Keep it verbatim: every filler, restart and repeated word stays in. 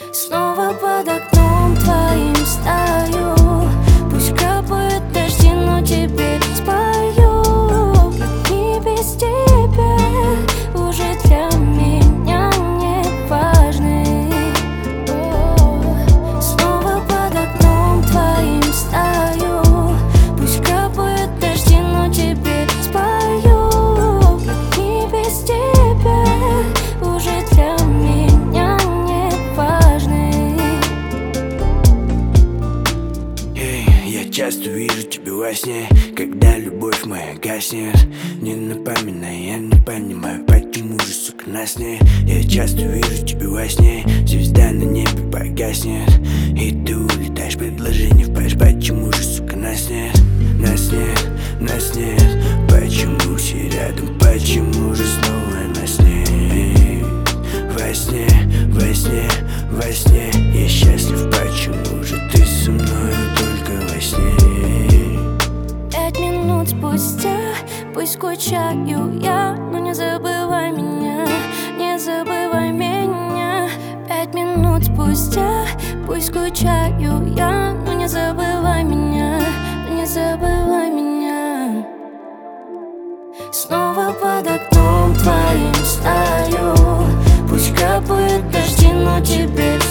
Снова под окном твоим стою. Пусть капают дожди, но теперь спою. Как не без тебя уже для меня не важны. Снова под окном твоим стою. Пусть капают дожди, но теперь спою. Как не без тебя уже для меня не важны. Эй, я часто вижу тебя во сне, когда любовь моя гаснет. Не напоминай, я не понимаю, почему же, сука, нас нет. Я часто вижу тебя во сне, звезда на небе погаснет, и ты улетаешь, предложение в паш. Почему же, сука, нас нет, нас нет, нас нет. Почему все рядом, почему же снова нас нет? Во сне, во сне, во сне я счастлив, почему же ты со мной только во сне? Пять минут спустя, пусть скучаю я, но не забывай меня, не забывай меня. Пять минут спустя, пусть скучаю я, но не забывай меня, но не забывай меня. Снова под окном твоим стою. Пусть капают дожди, но теперь